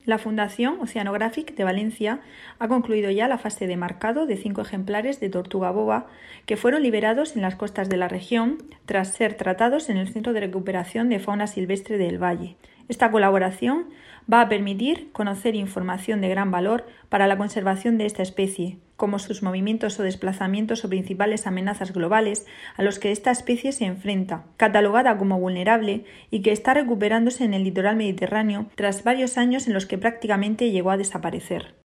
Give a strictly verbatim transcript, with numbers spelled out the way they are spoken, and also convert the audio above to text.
La Fundación Oceanographic de Valencia ha concluido ya la fase de marcado de cinco ejemplares de tortuga boba que fueron liberados en las costas de la región tras ser tratados en el Centro de Recuperación de Fauna Silvestre del Valle. Esta colaboración va a permitir conocer información de gran valor para la conservación de esta especie, como sus movimientos o desplazamientos o principales amenazas globales a los que esta especie se enfrenta, catalogada como vulnerable y que está recuperándose en el litoral mediterráneo tras varios años en los que prácticamente llegó a desaparecer.